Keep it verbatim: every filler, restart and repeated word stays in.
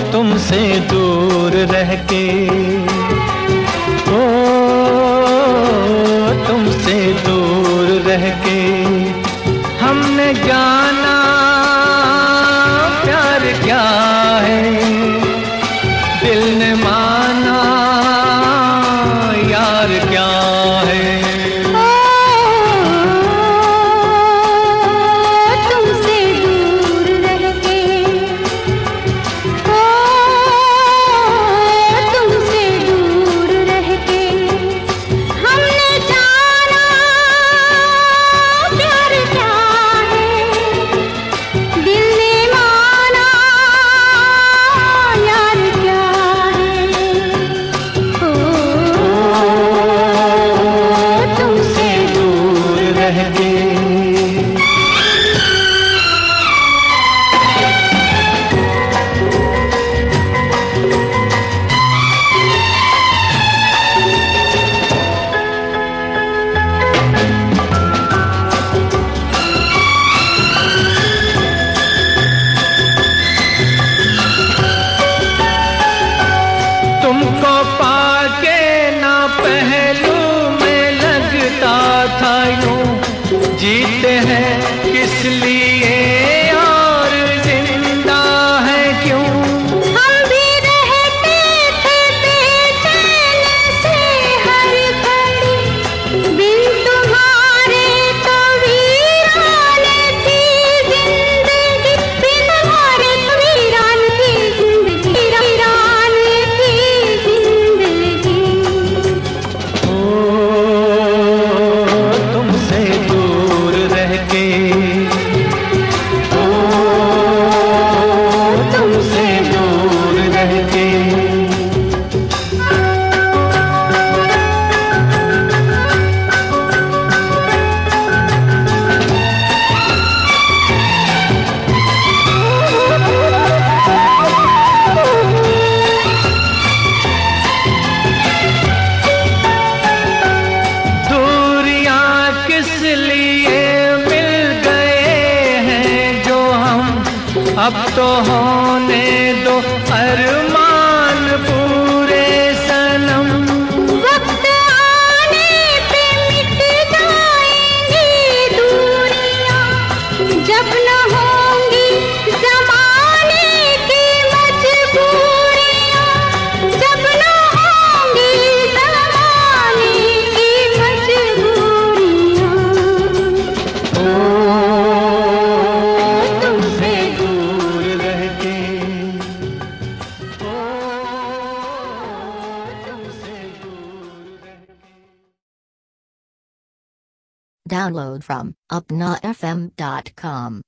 तुमसे दूर रह के, ओ तुमसे दूर रह के हमने जाना प्यार क्या है, दिल ने माना यार क्या है। तुमको पाके ना पहलू में लगता था यूं, जीते हैं किस लिए और जिंदा है क्यों। हम भी रहते थे बेचैन से हर घड़ी, बिन तुम्हारे तो वीरान थी जिंदगी, बिन तुम्हारे तो वीरान थी जिंदगी, वीरान थी जिंदगी। ओ तुमसे दूर रह के, ओ तुमसे दूर रह के दूरियां किस लिए मिल गए हैं जो हम, अब तो होने दो अरमान पूरे सनम। वक्त आने पे मिट जाएंगी दूरियां, जब न होंगी जमाने की मजबूरियां, जब न होंगी जमाने की मजबूरियां। ओ तुमसे दूर रह के, ओ तुमसे दूर रह के। Download from upna f m dot com.